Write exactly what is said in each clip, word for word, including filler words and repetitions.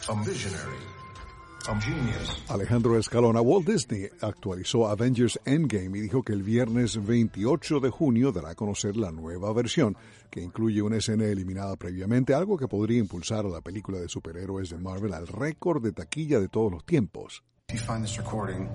I'm visionary. I'm genius. Alejandro Escalona. Walt Disney actualizó Avengers Endgame y dijo que el viernes veintiocho de junio dará a conocer la nueva versión, que incluye una escena eliminada previamente, algo que podría impulsar a la película de superhéroes de Marvel al récord de taquilla de todos los tiempos. If you find this recording,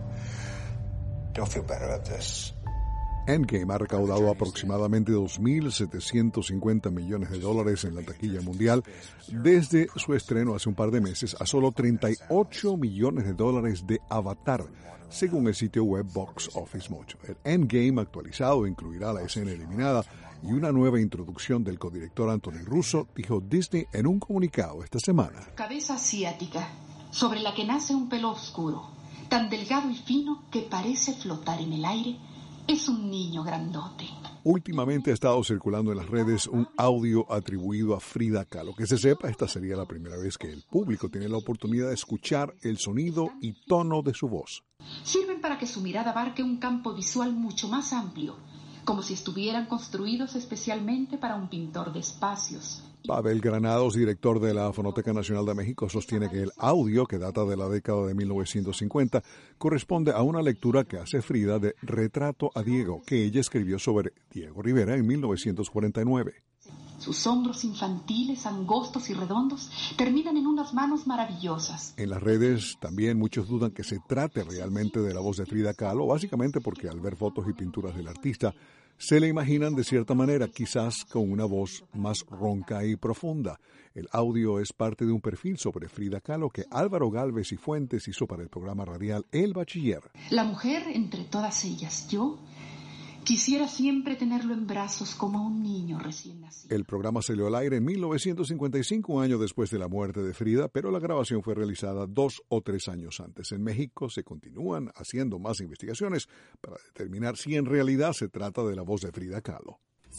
you'll feel better at this. Endgame ha recaudado aproximadamente dos mil setecientos cincuenta millones de dólares en la taquilla mundial desde su estreno hace un par de meses a solo treinta y ocho millones de dólares de Avatar, según el sitio web Box Office Mojo. El Endgame actualizado incluirá la escena eliminada y una nueva introducción del codirector Anthony Russo, dijo Disney en un comunicado esta semana. Cabeza asiática, sobre la que nace un pelo oscuro, tan delgado y fino que parece flotar en el aire. Es un niño grandote. Últimamente ha estado circulando en las redes un audio atribuido a Frida Kahlo. Que se sepa, esta sería la primera vez que el público tiene la oportunidad de escuchar el sonido y tono de su voz. Sirven para que su mirada abarque un campo visual mucho más amplio, como si estuvieran construidos especialmente para un pintor de espacios. Pavel Granados, director de la Fonoteca Nacional de México, sostiene que el audio, que data de la década de mil novecientos cincuenta, corresponde a una lectura que hace Frida de Retrato a Diego, que ella escribió sobre Diego Rivera en mil novecientos cuarenta y nueve. Sus hombros infantiles, angostos y redondos, terminan en unas manos maravillosas. En las redes también muchos dudan que se trate realmente de la voz de Frida Kahlo, básicamente porque al ver fotos y pinturas del artista, se le imaginan de cierta manera, quizás con una voz más ronca y profunda. El audio es parte de un perfil sobre Frida Kahlo que Álvaro Galvez y Fuentes hizo para el programa radial El Bachiller. La mujer entre todas ellas, yo, quisiera siempre tenerlo en brazos como un niño recién nacido. El programa salió al aire en mil novecientos cincuenta y cinco, un año después de la muerte de Frida, pero la grabación fue realizada dos o tres años antes. En México se continúan haciendo más investigaciones para determinar si en realidad se trata de la voz de Frida Kahlo.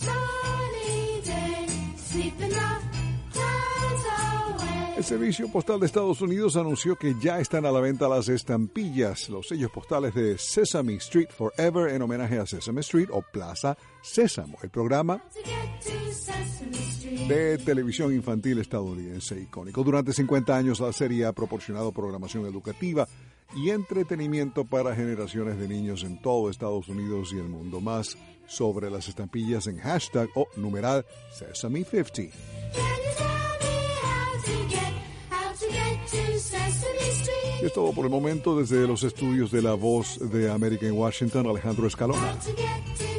El Servicio Postal de Estados Unidos anunció que ya están a la venta las estampillas, los sellos postales de Sesame Street Forever en homenaje a Sesame Street o Plaza Sésamo, el programa de televisión infantil estadounidense icónico. Durante cincuenta años la serie ha proporcionado programación educativa y entretenimiento para generaciones de niños en todo Estados Unidos y el mundo. Más sobre las estampillas en hashtag o numeral Sesame cincuenta. Y es todo por el momento desde los estudios de La Voz de América en Washington, Alejandro Escalona.